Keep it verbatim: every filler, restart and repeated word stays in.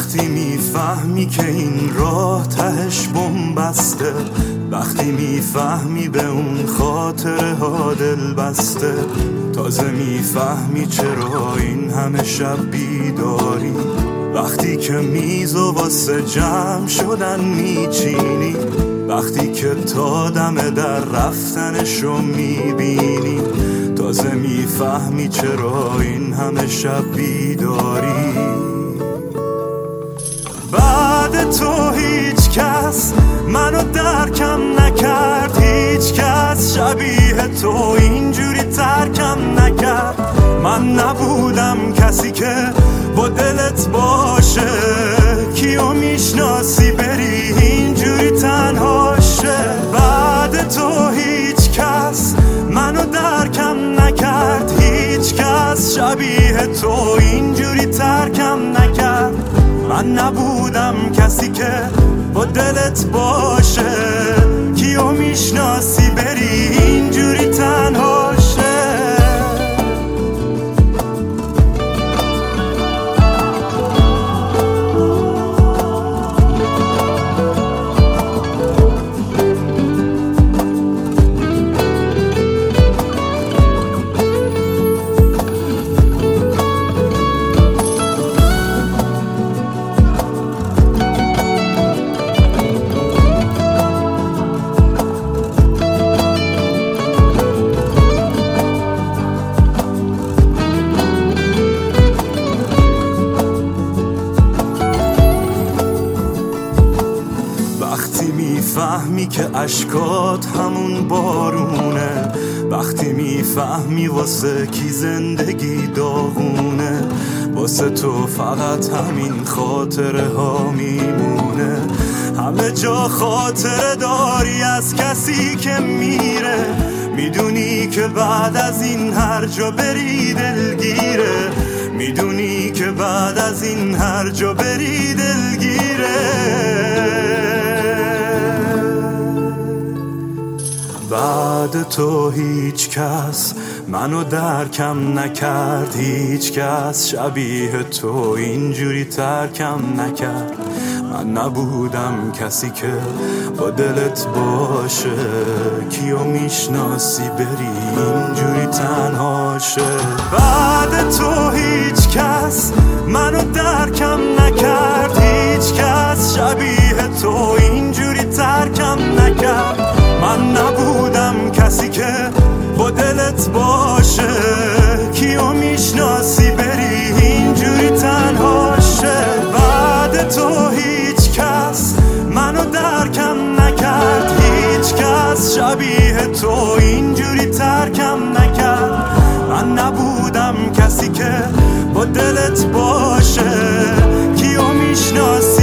وقتی میفهمی که این راه تهش بن‌بسته، وقتی میفهمی به اون خاطره ها دل بسته، تازه میفهمی چرا این همه شب بیداری، وقتی که میزو واسه جمع شدن میچینی، وقتی که تا دم در رفتنشو میبینی، تازه میفهمی چرا این همه شب بیداری. بعد تو هیچ کس منو درکم نکرد، هیچ کس شبیه تو اینجوری ترکم نکرد. من نبودم کسی که با دلت باشه، کیو میشناسی بری اینجوری تنها شه. بعد تو هیچ کس منو درکم نکرد، هیچ کس شبیه تو اینجوری ترکم نکرد. من نبودم کسی که با دلت باشه، کیو میشناسی بری اینجوری تنها شه. وقتی میفهمی که اشکات همون بارونه، وقتی میفهمی واسه کی زندگی داغونه، واسه تو فقط همین خاطره ها میمونه. همه جا خاطره داری از کسی که میره، میدونی که بعد از این هر جا بری دلگیره، میدونی که بعد از این هر جا بری دلگیره. بعد تو هیچ کس منو درکم نکرد، هیچ کس شبیه تو اینجوری ترکم نکرد. من نبودم کسی که با دلت باشه، کیو میشناسی بری اینجوری تنها شه. بعد تو هیچ کس منو درکم نکرد، هیچ کس شبیه تو اینجوری ترکم نکرد. من نبودم کسی که با دلت باشه، کیو میشناسی بری اینجوری تنها شه. بعد تو هیچ کس منو درکم نکرد، هیچ کس شبیه تو اینجوری ترکم نکرد. من نبودم کسی که با دلت باشه، کیو میشناسی